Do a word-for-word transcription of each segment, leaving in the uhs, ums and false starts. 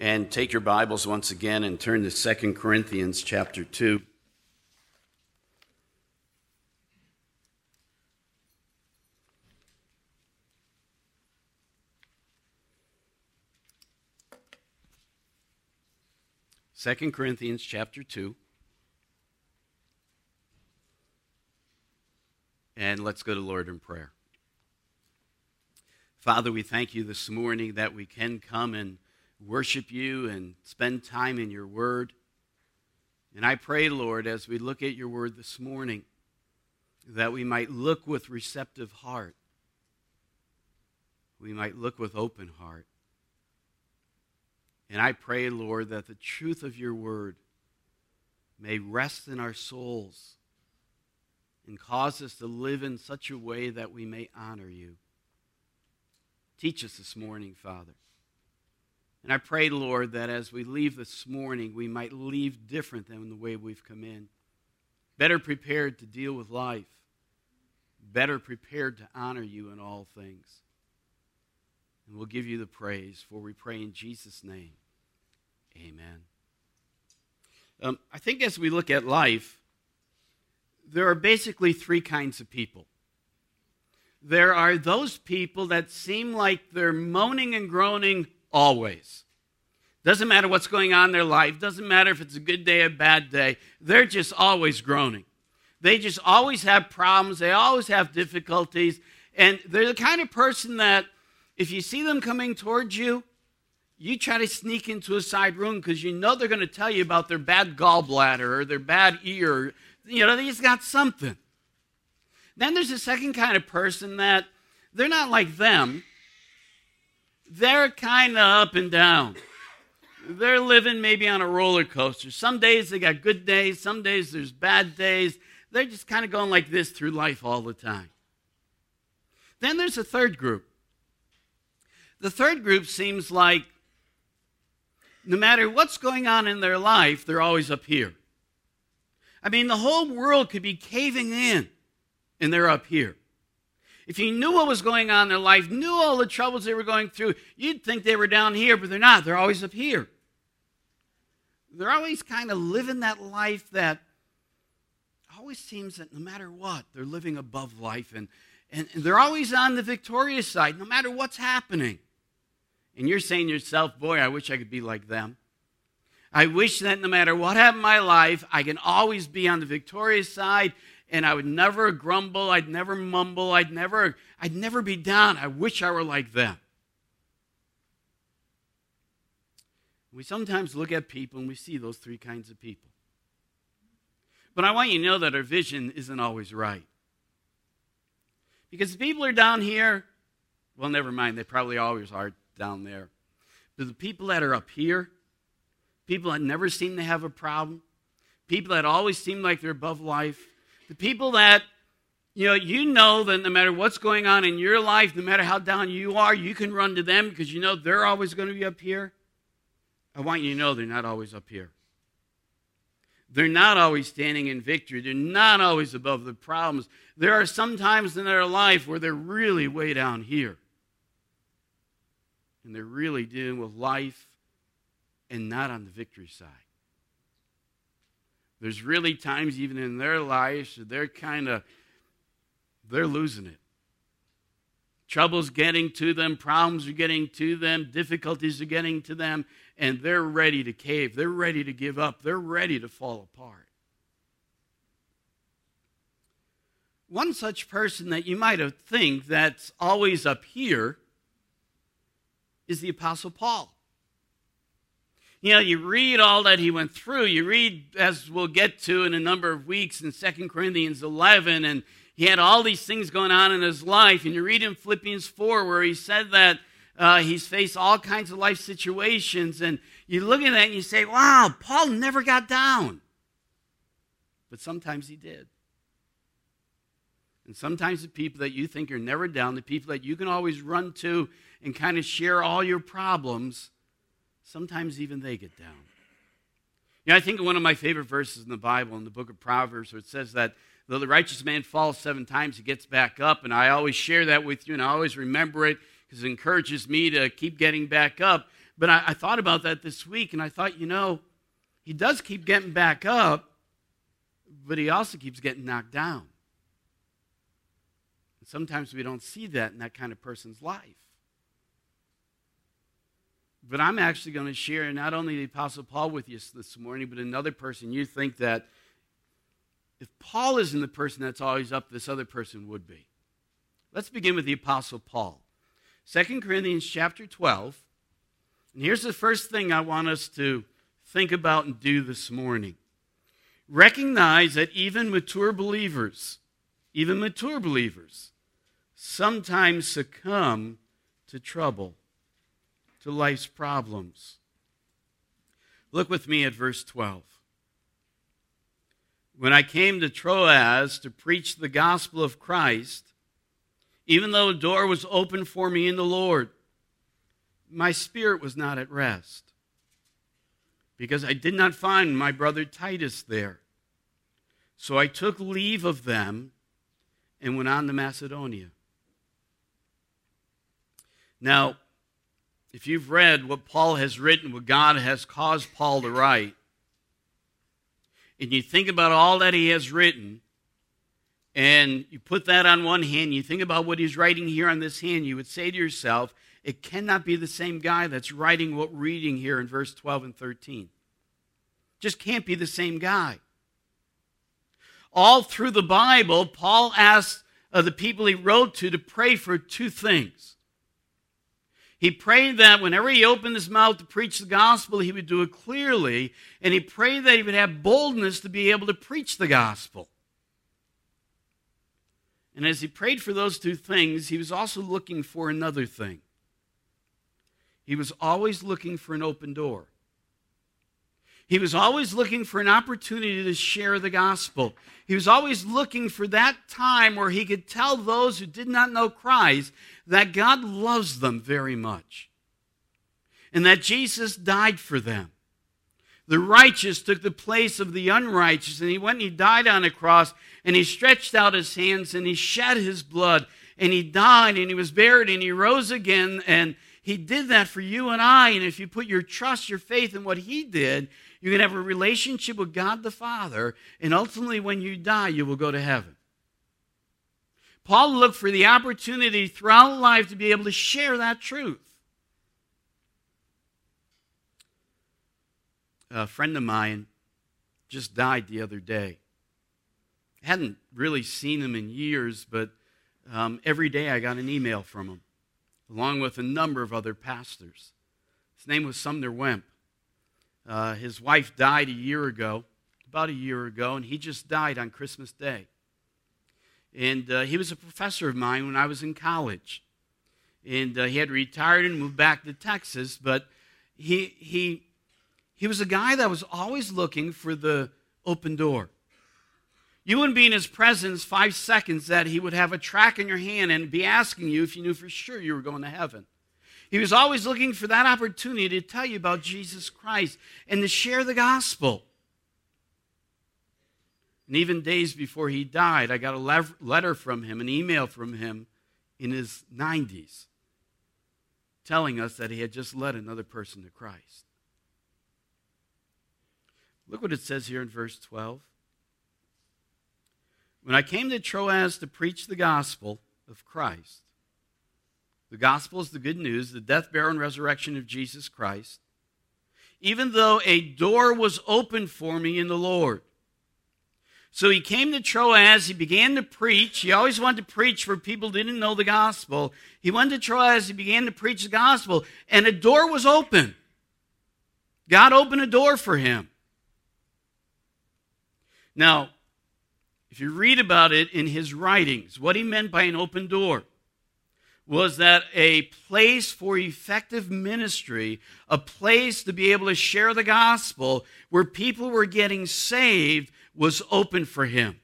And take your Bibles once again and turn to Second Corinthians chapter two. Second Corinthians chapter two. And let's go to the Lord in prayer. Father, we thank you this morning that we can come and worship you and spend time in your word. And I pray, Lord, as we look at your word this morning, that we might look with receptive heart. We might look with open heart. And I pray, Lord, that the truth of your word may rest in our souls and cause us to live in such a way that we may honor you. Teach us this morning, Father. And I pray, Lord, that as we leave this morning, we might leave different than the way we've come in. Better prepared to deal with life. Better prepared to honor you in all things. And we'll give you the praise, for we pray in Jesus' name. Amen. Um, I think as we look at life, there are basically three kinds of people. There are those people that seem like they're moaning and groaning always. Doesn't matter what's going on in their life. Doesn't matter if it's a good day or a bad day. They're just always groaning. They just always have problems. They always have difficulties. And they're the kind of person that if you see them coming towards you, you try to sneak into a side room because you know they're going to tell you about their bad gallbladder or their bad ear. You know, they just got something. Then there's a second kind of person that they're not like them. They're kind of up and down. They're living maybe on a roller coaster. Some days they got good days. Some days there's bad days. They're just kind of going like this through life all the time. Then there's a third group. The third group seems like no matter what's going on in their life, they're always up here. I mean, the whole world could be caving in, and they're up here. If you knew what was going on in their life, knew all the troubles they were going through, you'd think they were down here, but they're not. They're always up here. They're always kind of living that life that always seems that no matter what, they're living above life. And, and, and they're always on the victorious side, no matter what's happening. And you're saying to yourself, boy, I wish I could be like them. I wish that no matter what happened in my life, I can always be on the victorious side. And I would never grumble, I'd never mumble, I'd never, I'd never be down. I wish I were like them. We sometimes look at people and we see those three kinds of people. But I want you to know that our vision isn't always right. Because the people are down here, well, never mind, they probably always are down there. But the people that are up here, people that never seem to have a problem, people that always seem like they're above life, the people that, you know, you know that no matter what's going on in your life, no matter how down you are, you can run to them because you know they're always going to be up here. I want you to know they're not always up here. They're not always standing in victory. They're not always above the problems. There are some times in their life where they're really way down here. And they're really dealing with life and not on the victory side. There's really times even in their lives they're kind of, they're losing it. Trouble's getting to them, problems are getting to them, difficulties are getting to them, and they're ready to cave. They're ready to give up. They're ready to fall apart. One such person that you might have think that's always up here is the Apostle Paul. You know, you read all that he went through. You read, as we'll get to in a number of weeks, in Second Corinthians eleven, and he had all these things going on in his life. And you read in Philippians four where he said that uh, he's faced all kinds of life situations. And you look at that and you say, wow, Paul never got down. But sometimes he did. And sometimes the people that you think are never down, the people that you can always run to and kind of share all your problems, sometimes even they get down. You know, I think of one of my favorite verses in the Bible, in the book of Proverbs, where it says that though the righteous man falls seven times, he gets back up. And I always share that with you, and I always remember it because it encourages me to keep getting back up. But I, I thought about that this week, and I thought, you know, he does keep getting back up, but he also keeps getting knocked down. And sometimes we don't see that in that kind of person's life. But I'm actually going to share not only the Apostle Paul with you this morning, but another person. You think that if Paul isn't the person that's always up, this other person would be. Let's begin with the Apostle Paul. Second Corinthians chapter twelve. And here's the first thing I want us to think about and do this morning. Recognize that even mature believers, even mature believers, sometimes succumb to trouble, to life's problems. Look with me at verse twelve. When I came to Troas to preach the gospel of Christ, even though a door was open for me in the Lord, my spirit was not at rest, because I did not find my brother Titus there. So I took leave of them and went on to Macedonia. Now, if you've read what Paul has written, what God has caused Paul to write, and you think about all that he has written, and you put that on one hand, you think about what he's writing here on this hand, you would say to yourself, it cannot be the same guy that's writing what we're reading here in verse twelve and thirteen. Just can't be the same guy. All through the Bible, Paul asked uh, the people he wrote to to pray for two things. He prayed that whenever he opened his mouth to preach the gospel, he would do it clearly, and he prayed that he would have boldness to be able to preach the gospel. And as he prayed for those two things, he was also looking for another thing. He was always looking for an open door. He was always looking for an opportunity to share the gospel. He was always looking for that time where he could tell those who did not know Christ that God loves them very much and that Jesus died for them. The righteous took the place of the unrighteous, and he went and he died on a cross, and he stretched out his hands, and he shed his blood, and he died, and he was buried, and he rose again, and he did that for you and I. And if you put your trust, your faith in what he did, you can have a relationship with God the Father, and ultimately when you die, you will go to heaven. Paul looked for the opportunity throughout life to be able to share that truth. A friend of mine just died the other day. I hadn't really seen him in years, but um, every day I got an email from him, along with a number of other pastors. His name was Sumner Wemp. Uh, his wife died a year ago, about a year ago, and he just died on Christmas Day. And uh, he was a professor of mine when I was in college. And uh, he had retired and moved back to Texas, but he he he was a guy that was always looking for the open door. You wouldn't be in his presence five seconds that he would have a tract in your hand and be asking you if you knew for sure you were going to heaven. He was always looking for that opportunity to tell you about Jesus Christ and to share the gospel. And even days before he died, I got a letter from him, an email from him in his nineties, telling us that he had just led another person to Christ. Look what it says here in verse twelve. When I came to Troas to preach the gospel of Christ, the gospel is the good news, the death, burial, and resurrection of Jesus Christ, even though a door was opened for me in the Lord. So he came to Troas, he began to preach. He always wanted to preach for people who didn't know the gospel. He went to Troas, he began to preach the gospel, and a door was open. God opened a door for him. Now, if you read about it in his writings, what he meant by an open door was that a place for effective ministry, a place to be able to share the gospel where people were getting saved, was open for him.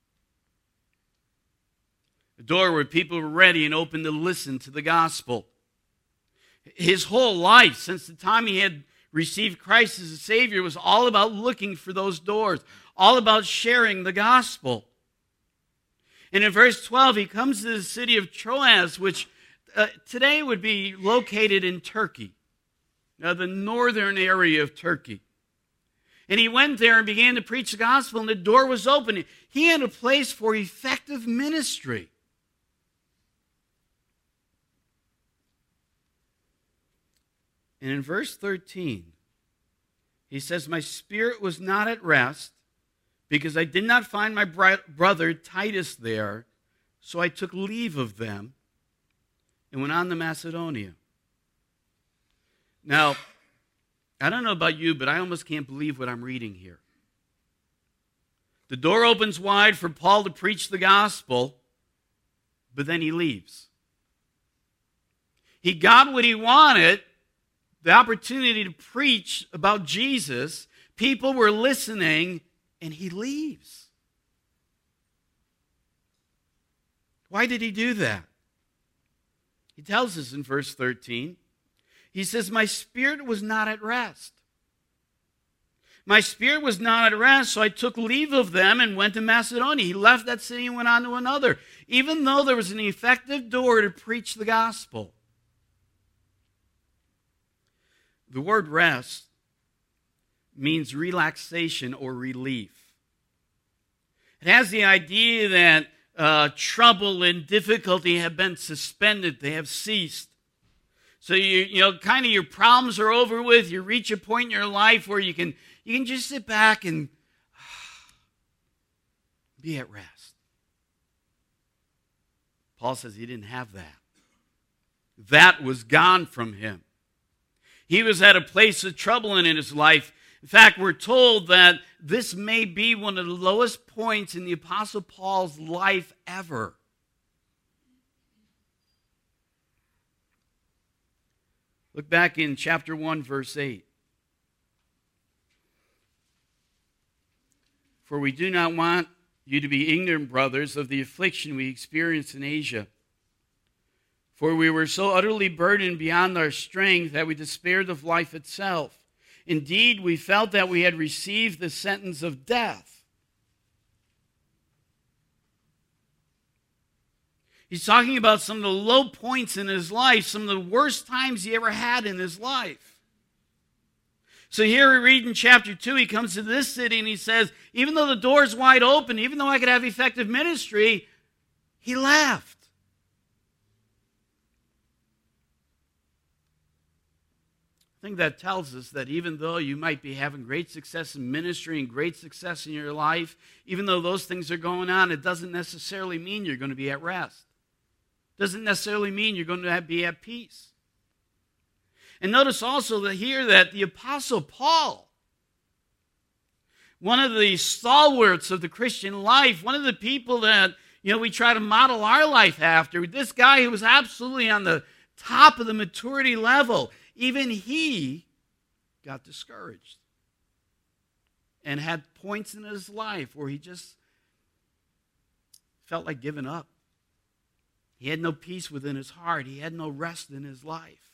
A door where people were ready and open to listen to the gospel. His whole life, since the time he had received Christ as a Savior, was all about looking for those doors, all about sharing the gospel. And in verse twelve, he comes to the city of Troas, which uh, today would be located in Turkey. uh, the northern area of Turkey. And he went there and began to preach the gospel, and the door was open. He had a place for effective ministry. And in verse thirteen, he says, my spirit was not at rest because I did not find my brother Titus there, so I took leave of them and went on to Macedonia. Now, I don't know about you, but I almost can't believe what I'm reading here. The door opens wide for Paul to preach the gospel, but then he leaves. He got what he wanted, the opportunity to preach about Jesus. People were listening, and he leaves. Why did he do that? He tells us in verse thirteen. He says, my spirit was not at rest. My spirit was not at rest, so I took leave of them and went to Macedonia. He left that city and went on to another, even though there was an effective door to preach the gospel. The word rest means relaxation or relief. It has the idea that uh, trouble and difficulty have been suspended, they have ceased. So you you know, kind of your problems are over with. You reach a point in your life where you can you can just sit back and be at rest. Paul says he didn't have that. That was gone from him. He was at a place of trouble in his life. In fact, we're told that this may be one of the lowest points in the Apostle Paul's life ever. Look back in chapter one, verse eight. For we do not want you to be ignorant, brothers, of the affliction we experienced in Asia. For we were so utterly burdened beyond our strength that we despaired of life itself. Indeed, we felt that we had received the sentence of death. He's talking about some of the low points in his life, some of the worst times he ever had in his life. So here we read in chapter two, he comes to this city and he says, even though the door's wide open, even though I could have effective ministry, he left. I think that tells us that even though you might be having great success in ministry and great success in your life, even though those things are going on, it doesn't necessarily mean you're going to be at rest. Doesn't necessarily mean you're going to be at peace. And notice also that here that the Apostle Paul, one of the stalwarts of the Christian life, one of the people that, you know, we try to model our life after, this guy who was absolutely on the top of the maturity level, even he got discouraged and had points in his life where he just felt like giving up. He had no peace within his heart. He had no rest in his life.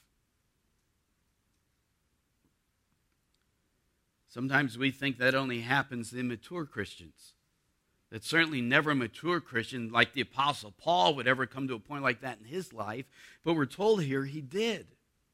Sometimes we think that only happens to immature Christians. That certainly never a mature Christian like the Apostle Paul would ever come to a point like that in his life. But we're told here he did.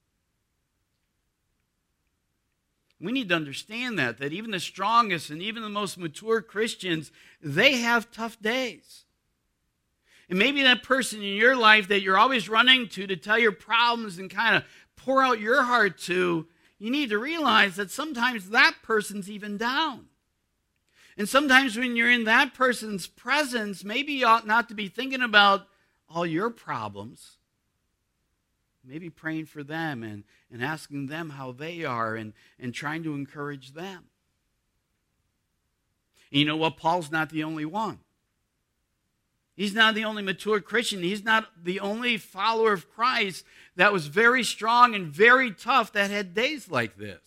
We need to understand that, that even the strongest and even the most mature Christians, they have tough days. And maybe that person in your life that you're always running to to tell your problems and kind of pour out your heart to, you need to realize that sometimes that person's even down. And sometimes when you're in that person's presence, maybe you ought not to be thinking about all your problems. Maybe praying for them and, and asking them how they are and, and trying to encourage them. And you know what? Paul's not the only one. He's not the only mature Christian. He's not the only follower of Christ that was very strong and very tough that had days like this.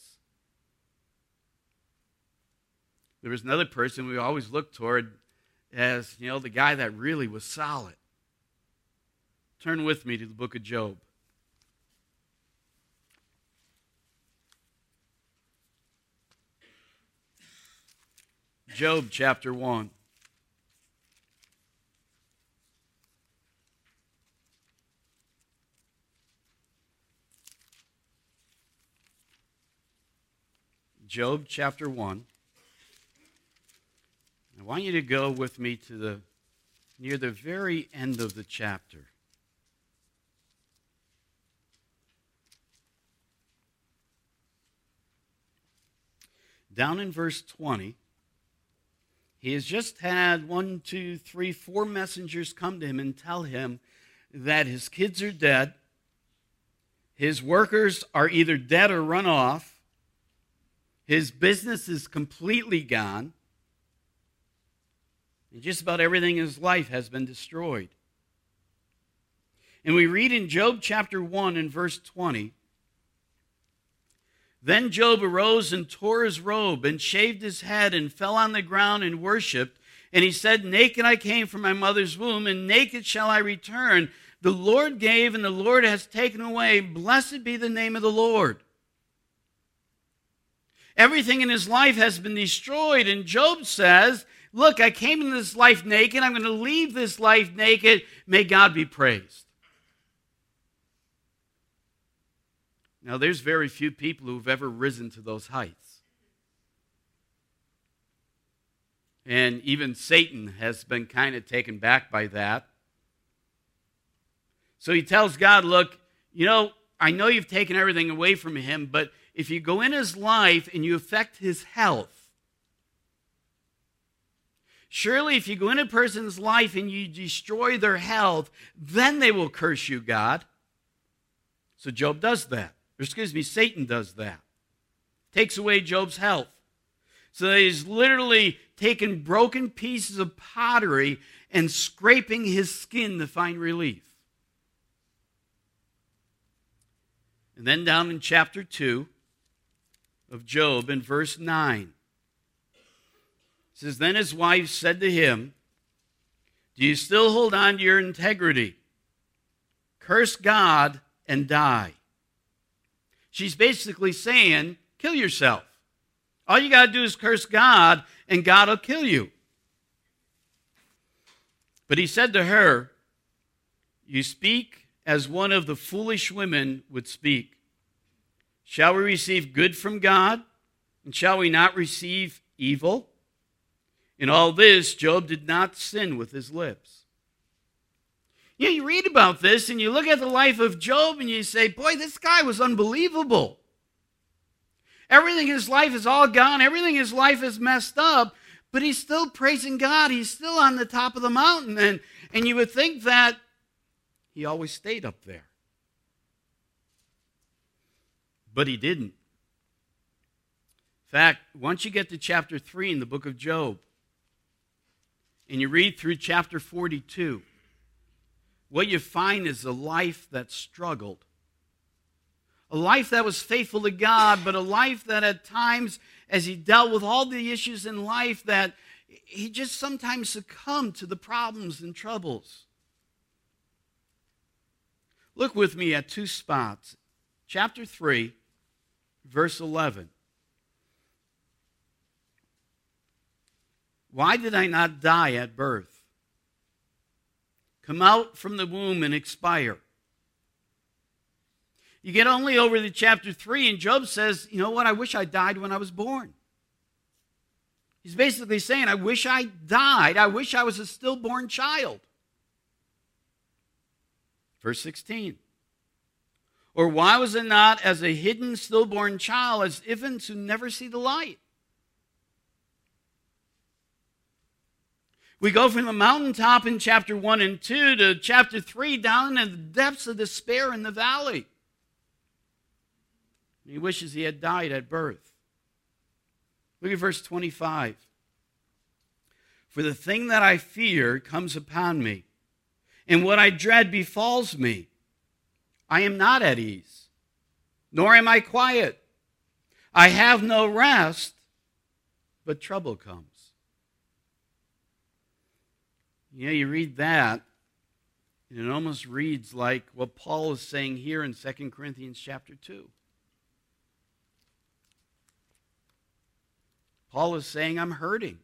There was another person we always look toward as, you know, the guy that really was solid. Turn with me to the book of Job. Job chapter one. Job chapter one. I want you to go with me to the near the very end of the chapter. Down in verse twenty, he has just had one, two, three, four messengers come to him and tell him that his kids are dead, his workers are either dead or run off, his business is completely gone, and just about everything in his life has been destroyed. And we read in Job chapter one and verse twenty, "Then Job arose and tore his robe and shaved his head and fell on the ground and worshipped. And he said, 'Naked I came from my mother's womb, and naked shall I return. The Lord gave, and the Lord has taken away. Blessed be the name of the Lord.'" Everything in his life has been destroyed. And Job says, look, I came into this life naked. I'm going to leave this life naked. May God be praised. Now, there's very few people who've ever risen to those heights. And even Satan has been kind of taken back by that. So he tells God, look, you know, I know you've taken everything away from him, but if you go in his life and you affect his health, surely if you go in a person's life and you destroy their health, then they will curse you, God. So Job does that. Or excuse me, Satan does that. Takes away Job's health. So he's literally taken broken pieces of pottery and scraping his skin to find relief. And then down in chapter two of Job in verse nine, it says, "Then his wife said to him, 'Do you still hold on to your integrity? Curse God and die.'" She's basically saying, kill yourself. All you got to do is curse God, and God will kill you. But he said to her, "You speak as one of the foolish women would speak. Shall we receive good from God, and shall we not receive evil?" In all this, Job did not sin with his lips. You know, you read about this and you look at the life of Job and you say, boy, this guy was unbelievable. Everything in his life is all gone. Everything in his life is messed up. But he's still praising God. He's still on the top of the mountain. And, and you would think that he always stayed up there. But he didn't. In fact, once you get to chapter three in the book of Job, and you read through chapter forty-two, what you find is a life that struggled. A life that was faithful to God, but a life that at times, as he dealt with all the issues in life, that he just sometimes succumbed to the problems and troubles. Look with me at two spots. Chapter three, verse eleven. "Why did I not die at birth? Come out from the womb and expire." You get only over to chapter three, and Job says, you know what, I wish I died when I was born. He's basically saying, I wish I died. I wish I was a stillborn child. Verse sixteen. "Or why was it not as a hidden stillborn child, as infants who never see the light?" We go from the mountaintop in chapter one and two to chapter three down in the depths of despair in the valley. He wishes he had died at birth. Look at verse twenty-five. "For the thing that I fear comes upon me, and what I dread befalls me. I am not at ease, nor am I quiet. I have no rest, but trouble comes." You know, you read that, and it almost reads like what Paul is saying here in Second Corinthians chapter two. Paul is saying, I'm hurting.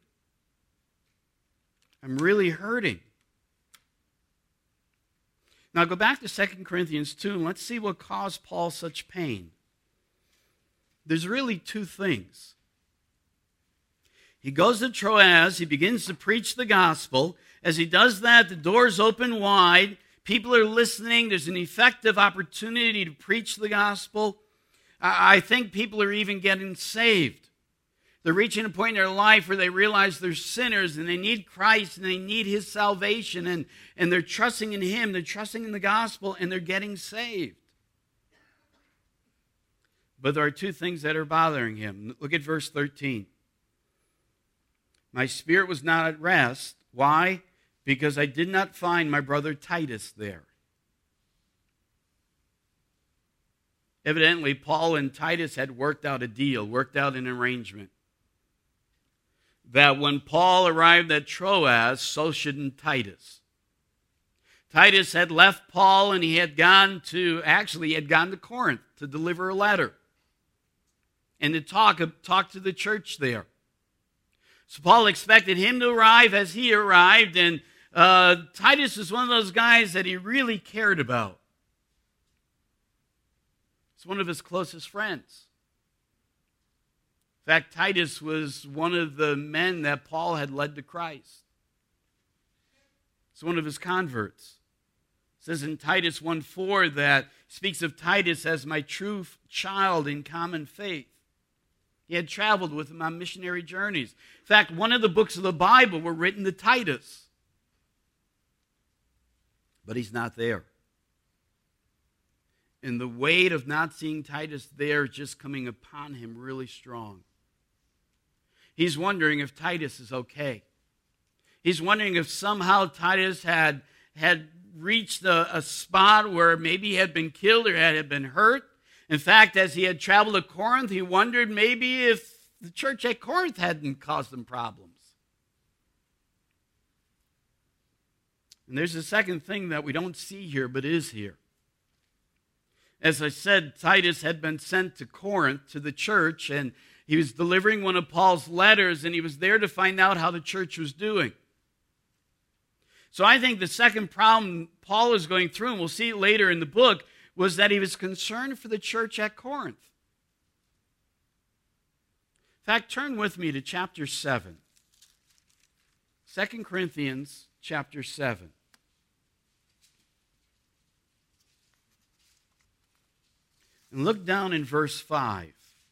I'm really hurting. Now go back to Second Corinthians two, and let's see what caused Paul such pain. There's really two things. He goes to Troas. He begins to preach the gospel. As he does that, the doors open wide. People are listening. There's an effective opportunity to preach the gospel. I think people are even getting saved. They're reaching a point in their life where they realize they're sinners and they need Christ and they need his salvation, and, and they're trusting in him, they're trusting in the gospel, and they're getting saved. But there are two things that are bothering him. Look at verse thirteen. My spirit was not at rest. Why? Because I did not find my brother Titus there. Evidently, Paul and Titus had worked out a deal, worked out an arrangement, that when Paul arrived at Troas, so shouldn't Titus. Titus had left Paul and he had gone to, actually, he had gone to Corinth to deliver a letter and to talk, talk to the church there. So Paul expected him to arrive as he arrived, and uh, Titus was one of those guys that he really cared about. It's one of his closest friends. In fact, Titus was one of the men that Paul had led to Christ. It's one of his converts. It says in Titus one four that speaks of Titus as my true child in common faith. He had traveled with him on missionary journeys. In fact, one of the books of the Bible were written to Titus. But he's not there. And the weight of not seeing Titus there is just coming upon him really strong. He's wondering if Titus is okay. He's wondering if somehow Titus had, had reached a, a spot where maybe he had been killed or had been hurt. In fact, as he had traveled to Corinth, he wondered maybe if the church at Corinth hadn't caused him problems. And there's a second thing that we don't see here, but is here. As I said, Titus had been sent to Corinth, to the church, and he was delivering one of Paul's letters, and he was there to find out how the church was doing. So I think the second problem Paul is going through, and we'll see it later in the book, was that he was concerned for the church at Corinth. In fact, turn with me to chapter seven. Second Corinthians chapter seven. And look down in verse five.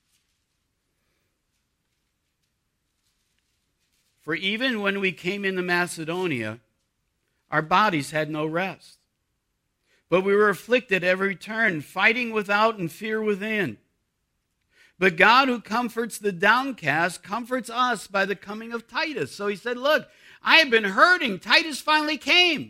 For even when we came into Macedonia, our bodies had no rest. But we were afflicted every turn, fighting without and fear within. But God, who comforts the downcast, comforts us by the coming of Titus. So he said, look, I have been hurting. Titus finally came.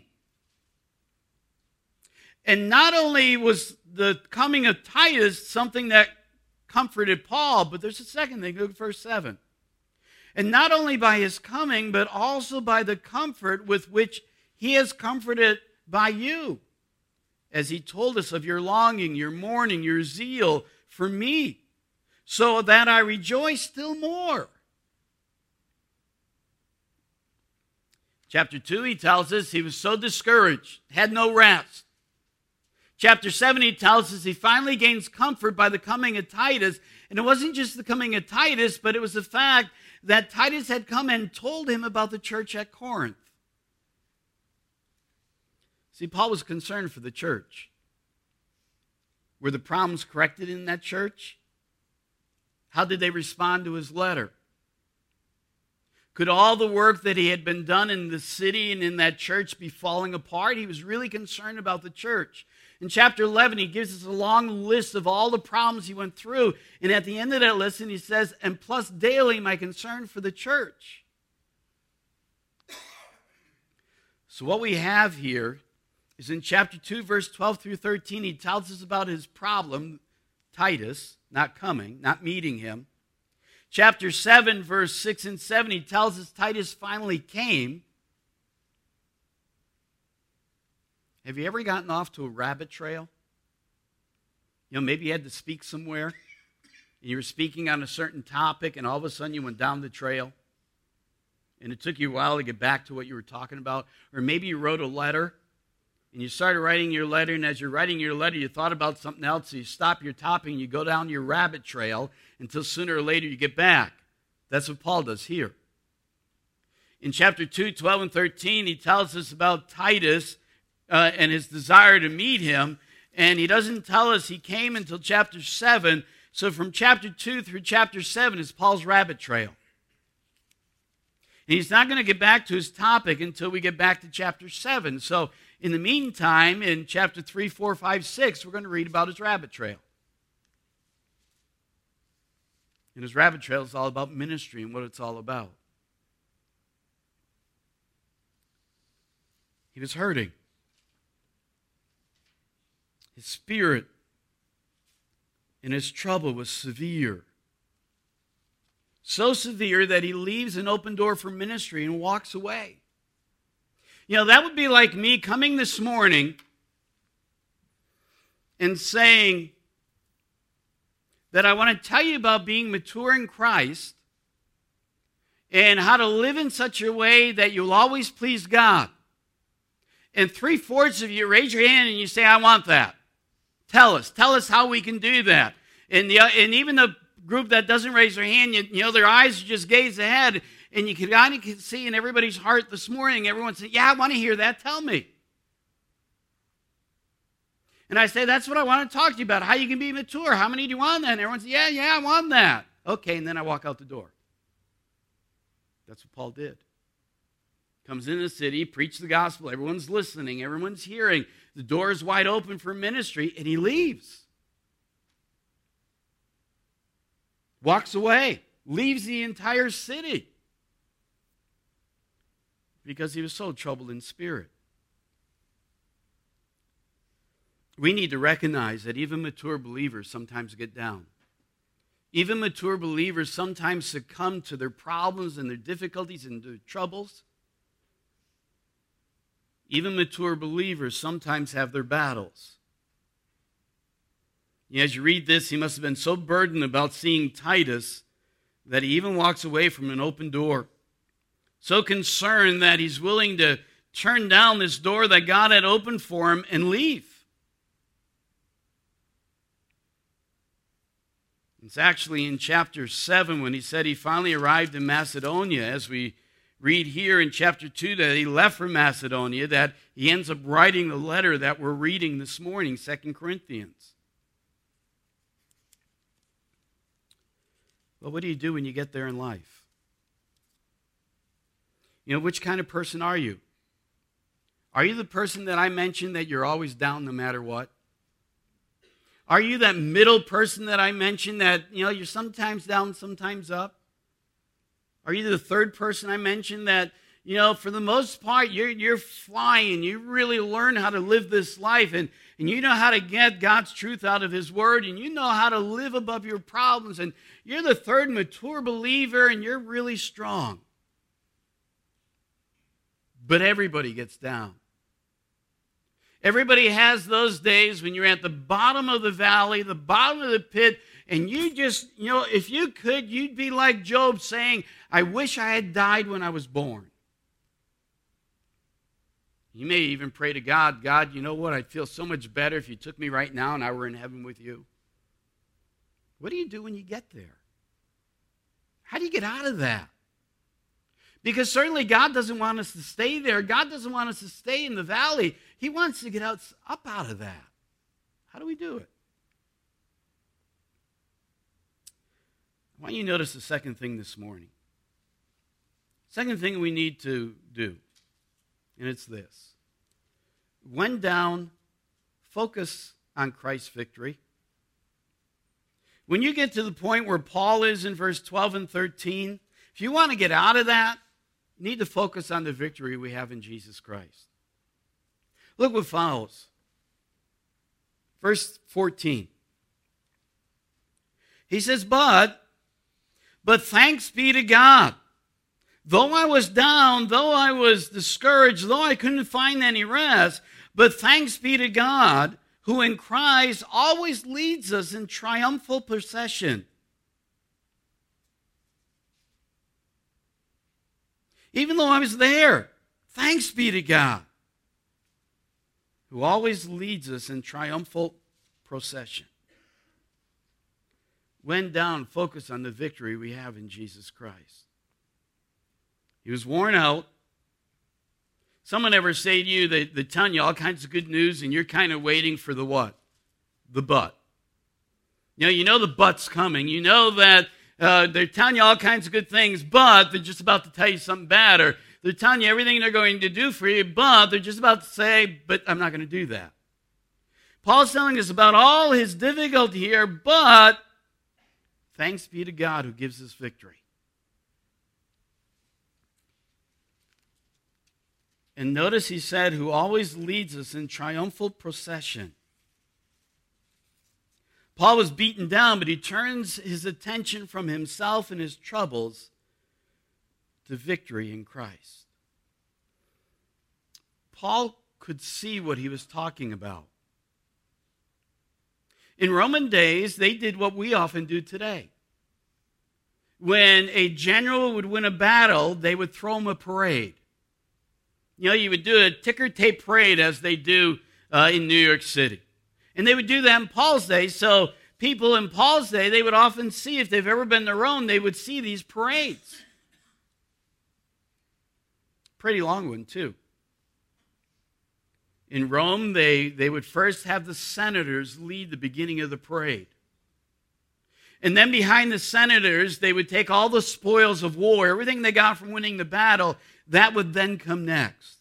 And not only was the coming of Titus something that comforted Paul, but there's a second thing. Look at verse seven. And not only by his coming, but also by the comfort with which he has comforted by you, as he told us of your longing, your mourning, your zeal for me, so that I rejoice still more. Chapter two, he tells us he was so discouraged, had no rest. Chapter seven, he tells us he finally gains comfort by the coming of Titus. And it wasn't just the coming of Titus, but it was the fact that Titus had come and told him about the church at Corinth. See, Paul was concerned for the church. Were the problems corrected in that church? How did they respond to his letter? Could all the work that he had been done in the city and in that church be falling apart? He was really concerned about the church. In chapter eleven, he gives us a long list of all the problems he went through. And at the end of that list, he says, and plus daily my concern for the church. So what we have here is in chapter two, verse twelve through thirteen, he tells us about his problem, Titus, not coming, not meeting him. Chapter seven, verse six and seven, he tells us Titus finally came. Have you ever gotten off to a rabbit trail? You know, maybe you had to speak somewhere, and you were speaking on a certain topic, and all of a sudden you went down the trail, and it took you a while to get back to what you were talking about. Or maybe you wrote a letter, and you started writing your letter, and as you're writing your letter, you thought about something else, so you stop your topic, and you go down your rabbit trail until sooner or later you get back. That's what Paul does here. In chapter two, twelve and thirteen, he tells us about Titus uh, and his desire to meet him. And he doesn't tell us he came until chapter seven. So from chapter two through chapter seven is Paul's rabbit trail. And he's not going to get back to his topic until we get back to chapter seven. So in the meantime, in chapter three, four, five, six, we're going to read about his rabbit trail. And his rabbit trail is all about ministry and what it's all about. He was hurting. His spirit and his trouble was severe. So severe that he leaves an open door for ministry and walks away. You know, that would be like me coming this morning and saying that I want to tell you about being mature in Christ and how to live in such a way that you'll always please God. And three-fourths of you raise your hand and you say, I want that. Tell us. Tell us how we can do that. And, the, and even the group that doesn't raise their hand, you, you know, their eyes just gaze ahead, and you can kind of see in everybody's heart this morning, everyone said, yeah, I want to hear that. Tell me. And I say, that's what I want to talk to you about, how you can be mature. How many do you want that? And everyone says, yeah, yeah, I want that. Okay, and then I walk out the door. That's what Paul did. Comes into the city, preaches the gospel, everyone's listening, everyone's hearing. The door is wide open for ministry, and he leaves. Walks away, leaves the entire city because he was so troubled in spirit. We need to recognize that even mature believers sometimes get down. Even mature believers sometimes succumb to their problems and their difficulties and their troubles. Even mature believers sometimes have their battles. As you read this, he must have been so burdened about seeing Titus that he even walks away from an open door. So concerned that he's willing to turn down this door that God had opened for him and leave. It's actually in chapter seven when he said he finally arrived in Macedonia, as we read here in chapter two that he left for Macedonia, that he ends up writing the letter that we're reading this morning, Second Corinthians. Well, what do you do when you get there in life? You know, which kind of person are you? Are you the person that I mentioned that you're always down no matter what? Are you that middle person that I mentioned that, you know, you're sometimes down, sometimes up? Are you the third person I mentioned that, you know, for the most part, you're, you're flying. You really learn how to live this life, and, and you know how to get God's truth out of His Word, and you know how to live above your problems, and you're the third mature believer, and you're really strong. But everybody gets down. Everybody has those days when you're at the bottom of the valley, the bottom of the pit, and you just, you know, if you could, you'd be like Job saying, I wish I had died when I was born. You may even pray to God, God, you know what, I'd feel so much better if you took me right now and I were in heaven with you. What do you do when you get there? How do you get out of that? Because certainly God doesn't want us to stay there. God doesn't want us to stay in the valley. He wants to get us up out of that. How do we do it? I want you to notice the second thing this morning. Second thing we need to do, and it's this. When down, focus on Christ's victory. When you get to the point where Paul is in verse twelve and thirteen, if you want to get out of that, you need to focus on the victory we have in Jesus Christ. Look what follows. Verse fourteen. He says, but, but thanks be to God. Though I was down, though I was discouraged, though I couldn't find any rest, but thanks be to God, who in Christ always leads us in triumphal procession. Even though I was there, thanks be to God, who always leads us in triumphal procession. When down, focus on the victory we have in Jesus Christ. He was worn out. Someone ever say to you that they're telling you all kinds of good news and you're kind of waiting for the what? The but. You know, you know the but's coming. You know that uh, they're telling you all kinds of good things, but they're just about to tell you something bad. Or they're telling you everything they're going to do for you, but they're just about to say, but I'm not going to do that. Paul's telling us about all his difficulty here, but thanks be to God who gives us victory. And notice he said, who always leads us in triumphal procession. Paul was beaten down, but he turns his attention from himself and his troubles to victory in Christ. Paul could see what he was talking about. In Roman days, they did what we often do today. When a general would win a battle, they would throw him a parade. You know, you would do a ticker tape parade as they do uh, in New York City. And they would do that in Paul's day. So people in Paul's day, they would often see, if they've ever been to Rome, they would see these parades. Pretty long one, too. In Rome, they, they would first have the senators lead the beginning of the parade. And then behind the senators, they would take all the spoils of war, everything they got from winning the battle. That would then come next.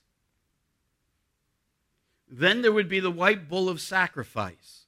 Then there would be the white bull of sacrifice.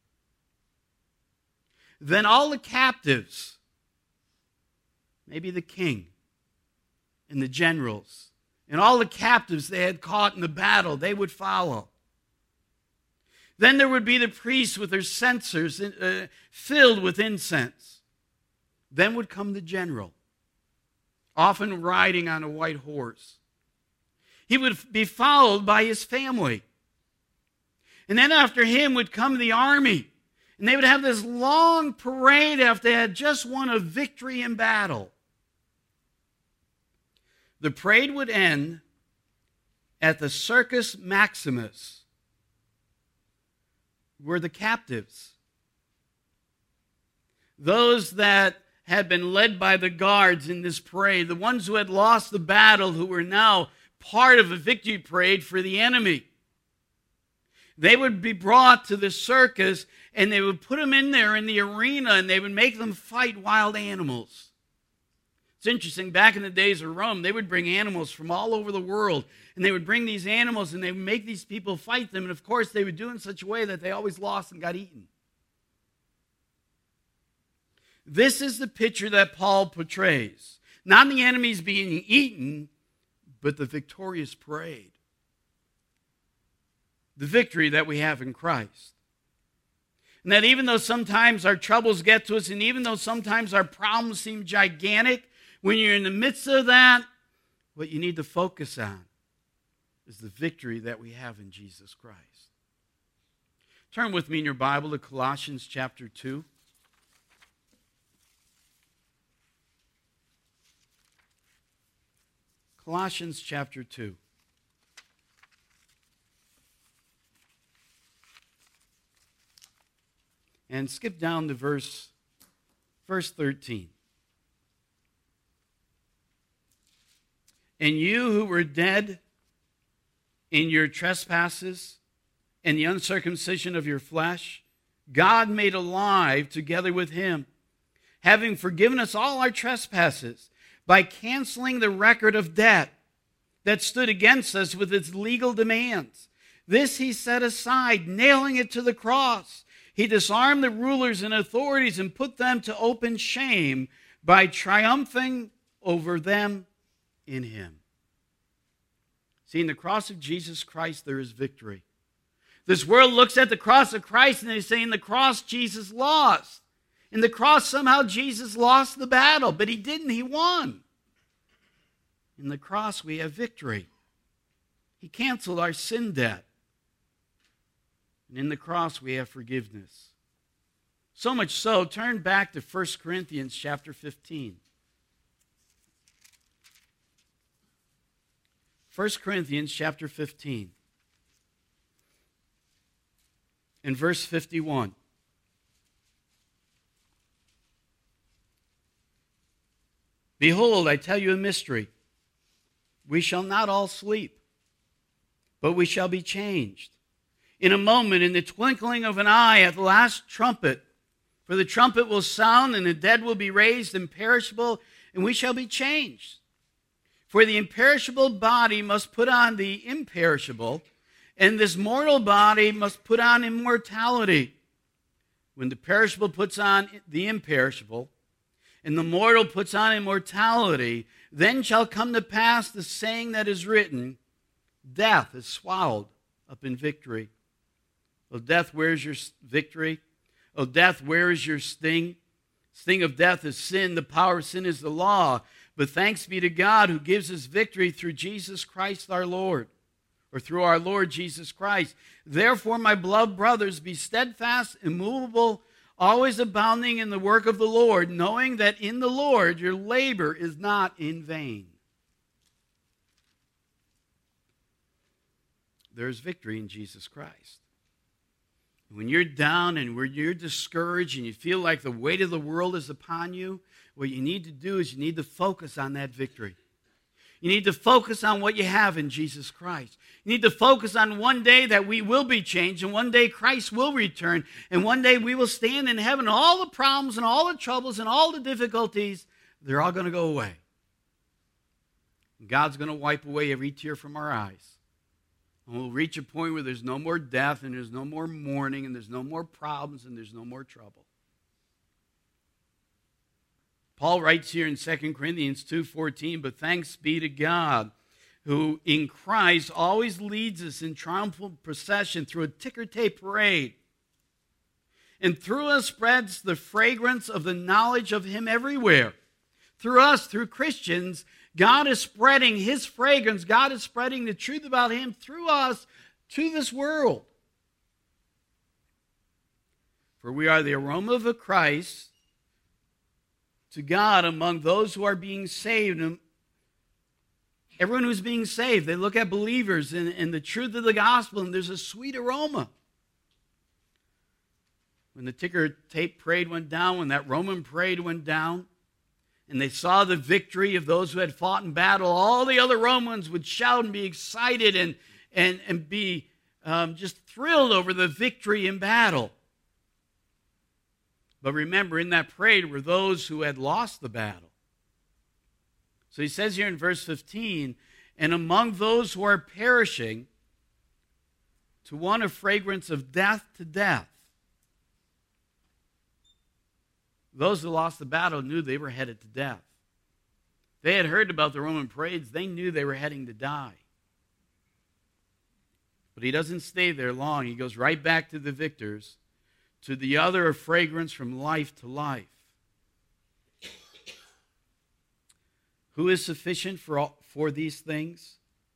Then all the captives, maybe the king and the generals, and all the captives they had caught in the battle, they would follow. Then there would be the priests with their censers uh, filled with incense. Then would come the general, often riding on a white horse. He would be followed by his family. And then after him would come the army. And they would have this long parade after they had just won a victory in battle. The parade would end at the Circus Maximus, where the captives, those that had been led by the guards in this parade, the ones who had lost the battle, who were now part of a victory parade for the enemy. They would be brought to the circus, and they would put them in there in the arena, and they would make them fight wild animals. It's interesting, back in the days of Rome, they would bring animals from all over the world, and they would bring these animals, and they would make these people fight them, and of course, they would do it in such a way that they always lost and got eaten. This is the picture that Paul portrays. Not the enemies being eaten, but the victorious parade. The victory that we have in Christ. And that even though sometimes our troubles get to us, and even though sometimes our problems seem gigantic, when you're in the midst of that, what you need to focus on is the victory that we have in Jesus Christ. Turn with me in your Bible to Colossians chapter two. Colossians chapter two. And skip down to verse, verse thirteen. And you who were dead in your trespasses and the uncircumcision of your flesh, God made alive together with him, having forgiven us all our trespasses, by canceling the record of debt that stood against us with its legal demands. This he set aside, nailing it to the cross. He disarmed the rulers and authorities and put them to open shame by triumphing over them in him. See, in the cross of Jesus Christ, there is victory. This world looks at the cross of Christ and they say, in the cross, Jesus lost. In the cross, somehow Jesus lost the battle, but he didn't. He won. In the cross, we have victory. He canceled our sin debt. And in the cross, we have forgiveness. So much so, turn back to First Corinthians chapter fifteen. First Corinthians chapter fifteen. In verse fifty-one. Behold, I tell you a mystery. we shall not all sleep, but we shall be changed. In a moment, in the twinkling of an eye, at the last trumpet. For the trumpet will sound, and the dead will be raised imperishable, and we shall be changed. For the imperishable body must put on the imperishable, and this mortal body must put on immortality. When the perishable puts on the imperishable, and the mortal puts on immortality, then shall come to pass the saying that is written, death is swallowed up in victory. O death, where is your victory? O death, where is your sting? Sting of death is sin. The power of sin is the law. But thanks be to God who gives us victory through Jesus Christ our Lord, or through our Lord Jesus Christ. Therefore, my beloved brothers, be steadfast, immovable, always abounding in the work of the Lord, knowing that in the Lord your labor is not in vain. There is victory in Jesus Christ. When you're down and when you're discouraged and you feel like the weight of the world is upon you, what you need to do is you need to focus on that victory. You need to focus on what you have in Jesus Christ. You need to focus on one day that we will be changed, and one day Christ will return, and one day we will stand in heaven. All the problems and all the troubles and all the difficulties, they're all going to go away. And God's going to wipe away every tear from our eyes. And we'll reach a point where there's no more death, and there's no more mourning, and there's no more problems, and there's no more trouble. Paul writes here in Second Corinthians two fourteen, but thanks be to God, who in Christ always leads us in triumphal procession through a ticker-tape parade, and through us spreads the fragrance of the knowledge of him everywhere. Through us, through Christians, God is spreading his fragrance. God is spreading the truth about him through us to this world. For we are the aroma of Christ to God among those who are being saved. And everyone who's being saved, they look at believers and, and the truth of the gospel, and there's a sweet aroma. When the ticker tape parade went down, when that Roman parade went down, and they saw the victory of those who had fought in battle, all the other Romans would shout and be excited and, and, and be um, just thrilled over the victory in battle. But remember, in that parade were those who had lost the battle. So he says here in verse fifteen, and among those who are perishing, to one a fragrance of death to death. Those who lost the battle knew they were headed to death. They had heard about the Roman parades. They knew they were heading to die. But he doesn't stay there long. He goes right back to the victors. To the other, a fragrance from life to life. Who is sufficient for, all, for these things?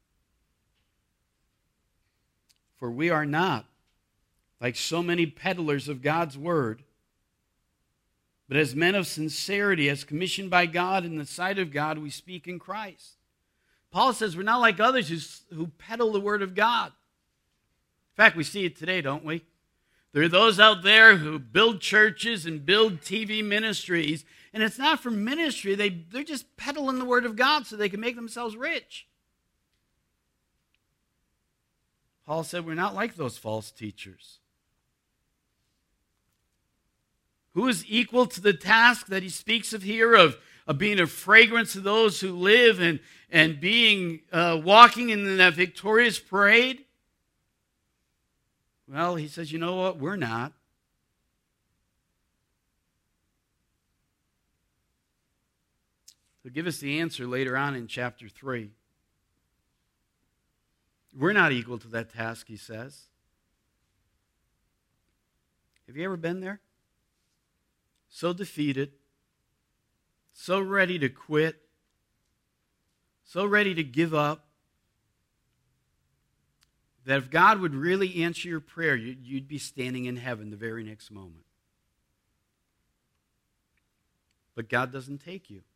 For we are not like so many peddlers of God's word, but as men of sincerity, as commissioned by God in the sight of God, we speak in Christ. Paul says we're not like others who, who peddle the word of God. In fact, we see it today, don't we? There are those out there who build churches and build T V ministries, and it's not for ministry. They, they're just peddling the word of God so they can make themselves rich. Paul said we're not like those false teachers. Who is equal to the task that he speaks of here of, of being a fragrance to those who live and, and being uh, walking in that victorious parade? Well, he says, you know what? We're not. He'll give us the answer later on in chapter three. We're not equal to that task, he says. Have you ever been there? So defeated, so ready to quit, so ready to give up, that if God would really answer your prayer, you'd be standing in heaven the very next moment. But God doesn't take you.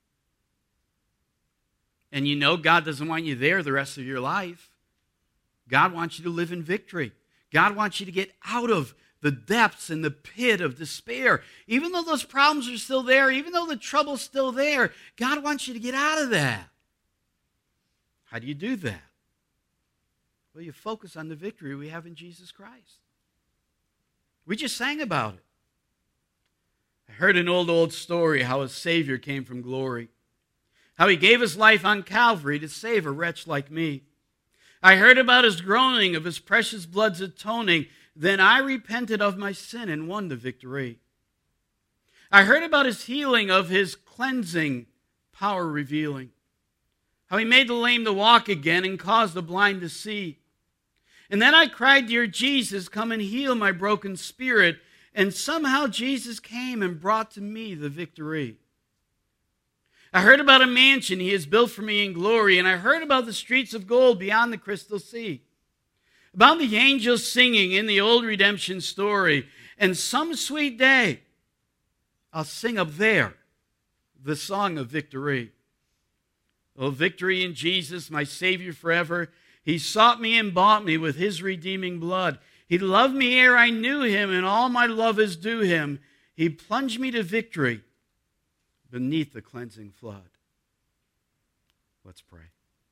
And you know God doesn't want you there the rest of your life. God wants you to live in victory. God wants you to get out of the depths and the pit of despair. Even though those problems are still there, even though the trouble's still there, God wants you to get out of that. How do you do that? Well, you focus on the victory we have in Jesus Christ. We just sang about it. I heard an old, old story how a Savior came from glory, how he gave his life on Calvary to save a wretch like me. I heard about his groaning, of his precious blood's atoning. Then I repented of my sin and won the victory. I heard about his healing, of his cleansing power revealing, how he made the lame to walk again and caused the blind to see. And then I cried, dear Jesus, come and heal my broken spirit. And somehow Jesus came and brought to me the victory. I heard about a mansion he has built for me in glory, and I heard about the streets of gold beyond the crystal sea, about the angels singing in the old redemption story. And some sweet day, I'll sing up there the song of victory. Oh, victory in Jesus, my Savior forever. He sought me and bought me with his redeeming blood. He loved me ere I knew him, and all my love is due him. He plunged me to victory beneath the cleansing flood. Let's pray.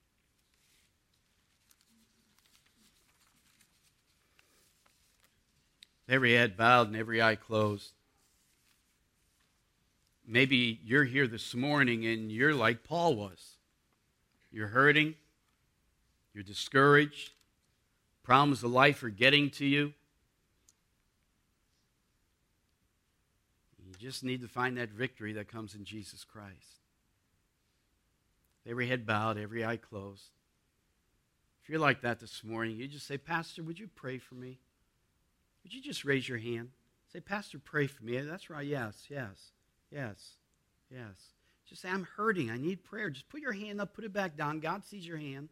Every head bowed and every eye closed. Maybe you're here this morning and you're like Paul was. You're hurting. You're discouraged. Problems of life are getting to you. You just need to find that victory that comes in Jesus Christ. Every head bowed, every eye closed. If you're like that this morning, you just say, Pastor, would you pray for me? Would you just raise your hand? Say, Pastor, pray for me. That's right. Yes, yes, yes, yes. Just say, I'm hurting. I need prayer. Just put your hand up. Put it back down. God sees your hand.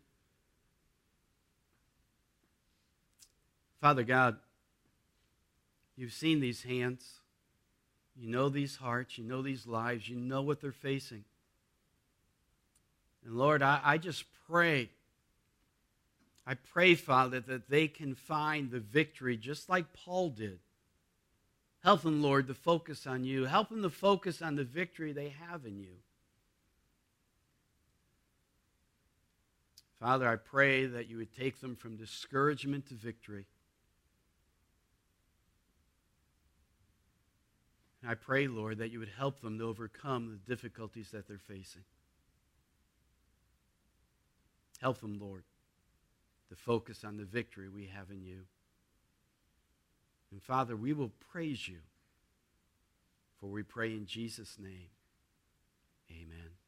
Father God, you've seen these hands. You know these hearts. You know these lives. You know what they're facing. And Lord, I, I just pray. I pray, Father, that they can find the victory just like Paul did. Help them, Lord, to focus on you. Help them to focus on the victory they have in you. Father, I pray that you would take them from discouragement to victory. And I pray, Lord, that you would help them to overcome the difficulties that they're facing. Help them, Lord, to focus on the victory we have in you. And Father, we will praise you, for we pray in Jesus' name. Amen.